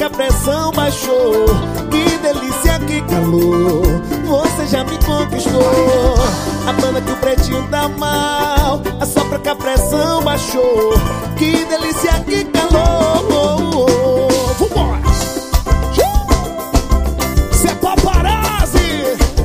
que a pressão baixou. Que delícia, que calor, você já me conquistou. A banda que o pretinho tá mal, assopra que a pressão baixou. Que delícia, que calor. Vambora! Cê é paparazzi!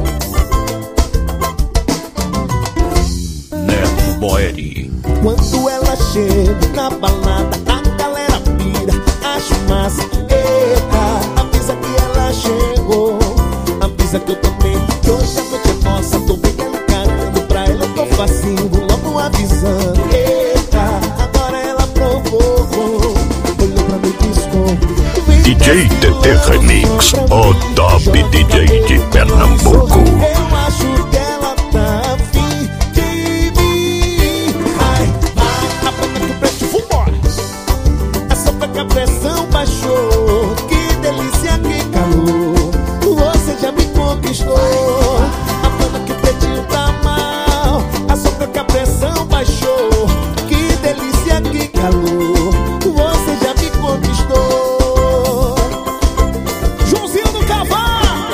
Neto Boeri. Quando ela chega na balada, a galera pira, acho massa. Eita, avisa que ela chegou, avisa que eu também, que hoje a noite é nossa. Tô bem encarando pra ela, eu tô facinho, logo avisando. Eita, agora ela provou, olhou pra mim e piscou. DJ TT Remix, o top DJ de Pernambuco. Eu acho que ela tá afim de mim. Ai, vai, a banda que o preto, vambora. É só pra que a pressão baixou. Que delícia, que calor, você já me conquistou. A banda que o pretinho tá mal, é só pra que a pressão baixou. Que delícia, que calor, você já me conquistou. Joãozinho do Cavalo.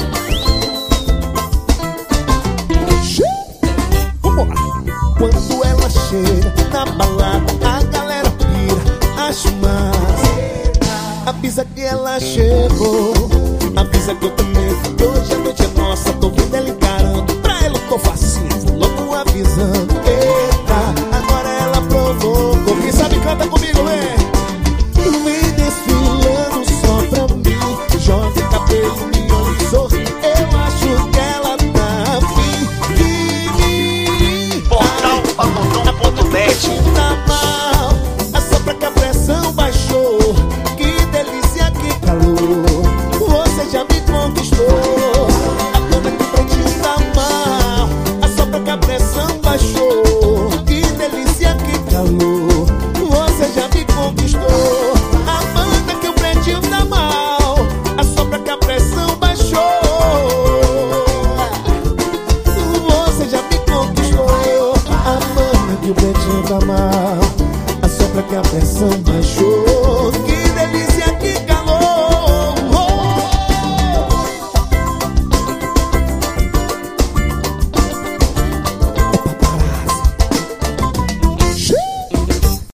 Vambora. Quando ela chega na balada, a galera pira, acho massa. Avisa que ela chegou, avisa que eu também, que hoje a noite é nossa. Tô vendo ela encarando, pra ela eu tô facinho, logo avisando. Eita, agora ela provocou. Quem sabe canta comigo, vem. Vem desfilando só pra mim, joga cabelo, me olha e sorri. Eu acho que ela tá afim de mim. Portal Pagodão.net. Tá mal, é só pra que a pressão baixou. Que delícia, que calor, você já me conquistou. A banda que o pretinho tá mal, é só pra que a pressão baixou. Que delícia, que calor, você já me conquistou. A banda que o pretinho tá mal, é só pra que a pressão baixou. Você já me conquistou. A banda que o pretinho tá mal, é só pra que a pressão baixou.